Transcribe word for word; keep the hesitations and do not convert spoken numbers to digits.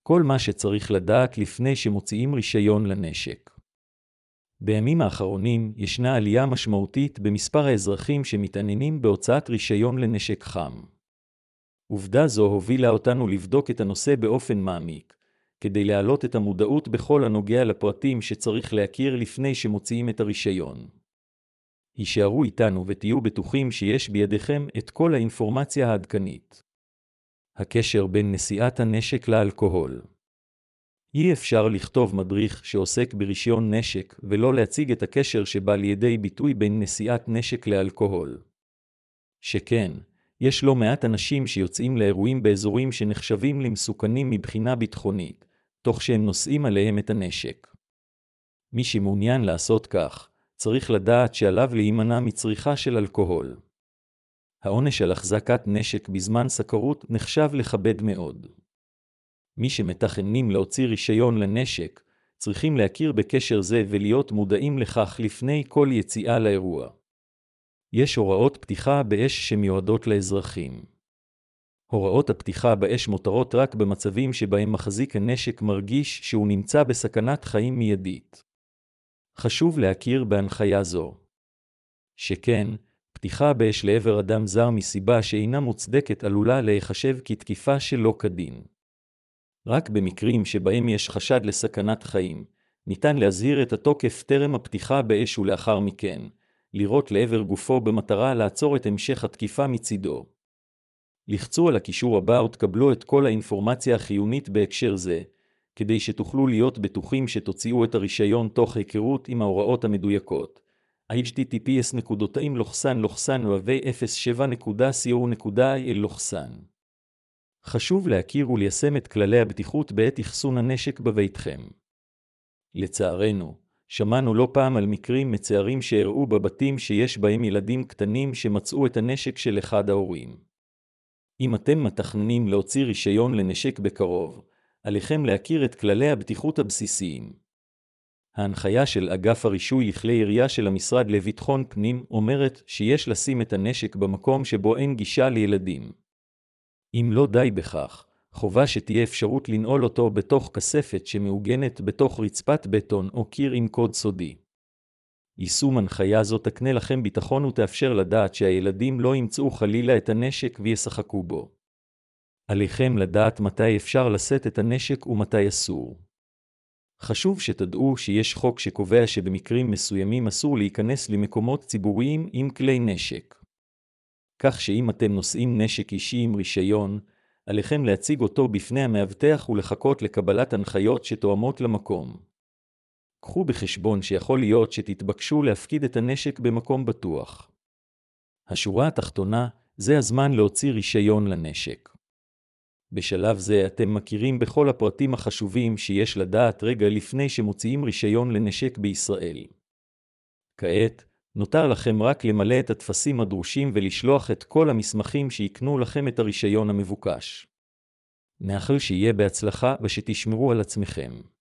כל מה שצריך לדעת לפני שמוציאים רישיון לנשק. בימים האחרונים ישנה עלייה משמעותית במספר האזרחים שמתעניינים בהוצאת רישיון לנשק חם. עובדה זו הובילה אותנו לבדוק את הנושא באופן מעמיק, כדי להעלות את המודעות בכל הנוגע לפרטים שצריך להכיר לפני שמוציאים את הרישיון. הישארו איתנו ותהיו בטוחים שיש בידיכם את כל האינפורמציה העדכנית. הקשר בין נשיאת הנשק לאלכוהול. אי אפשר לכתוב מדריך שעוסק ברישיון נשק ולא להציג את הקשר שבא לידי ביטוי בין נשיאת נשק לאלכוהול. שכן, יש לא מעט אנשים שיוצאים לאירועים באזורים שנחשבים למסוכנים מבחינה ביטחונית, תוך שהם נושאים עליהם את הנשק. מי שמעוניין לעשות כך, צריך לדעת שעליו להימנע מצריכה של אלכוהול. העונש על החזקת נשק בזמן סקרות נחשב לכבד מאוד. מי שמתכננים להוציא רישיון לנשק, צריכים להכיר בקשר זה ולהיות מודעים לכך לפני כל יציאה לאירוע. יש הוראות פתיחה באש שמיועדות לאזרחים. הוראות הפתיחה באש מותרות רק במצבים שבהם מחזיק הנשק מרגיש שהוא נמצא בסכנת חיים מיידית. חשוב להכיר בהנחיה זו. שכן, פתיחה באש לעבר אדם זר מסיבה שאינה מוצדקת עלולה להיחשב כתקיפה שלא כדין. רק במקרים שבהם יש חשד לסכנת חיים, ניתן להזהיר את התוקף טרם הפתיחה באש ולאחר מכן, לירות לעבר גופו במטרה לעצור את המשך התקיפה מצידו. לחצו על הקישור הבא ותקבלו את כל האינפורמציה החיונית בהקשר זה, כדי שתוכלו להיות בטוחים שתוציאו את הרישיון תוך היכרות עם ההוראות המדויקות. אייץ' טי טי פי אס נקודתיים לוחסן לוחסן ווי אפס שבע נקודה סי או נקודה איי אל לוחסן. חשוב להכיר וליישם את כללי הבטיחות בעת אחסון הנשק בביתכם. לצערנו, שמענו לא פעם על מקרים מצערים שהראו בבתים שיש בהם ילדים קטנים שמצאו את הנשק של אחד ההורים. אם אתם מתכננים להוציא רישיון לנשק בקרוב, עליכם להכיר את כללי הבטיחות הבסיסיים. ההנחיה של אגף הרישוי לכלי ירייה של המשרד לביטחון פנים אומרת שיש לשים את הנשק במקום שבו אין גישה לילדים. אם לא די בכך, חובה שתהיה אפשרות לנעול אותו בתוך כספת שמעוגנת בתוך רצפת בטון או קיר עם קוד סודי. יישום הנחיה זו תקנה לכם ביטחון ותאפשר לדעת שהילדים לא ימצאו חלילה את הנשק וישחקו בו. עליכם לדעת מתי אפשר לשאת את הנשק ומתי אסור. חשוב שתדעו שיש חוק שקובע שבמקרים מסוימים אסור להיכנס למקומות ציבוריים עם כלי נשק. כך שאם אתם נושאים נשק אישי עם רישיון, עליכם להציג אותו בפני המאבטח ולחכות לקבלת הנחיות שתואמות למקום. קחו בחשבון שיכול להיות שתתבקשו להפקיד את הנשק במקום בטוח. השורה התחתונה, זה הזמן להוציא רישיון לנשק. בשלב זה אתם מכירים בכל הפרטים החשובים שיש לדעת רגע לפני שמוציאים רישיון לנשק בישראל. כעת, נותר לכם רק למלא את הטפסים הדרושים ולשלוח את כל המסמכים שיקנו לכם את הרישיון המבוקש. נאחל שיהיה בהצלחה ושתשמרו על עצמכם.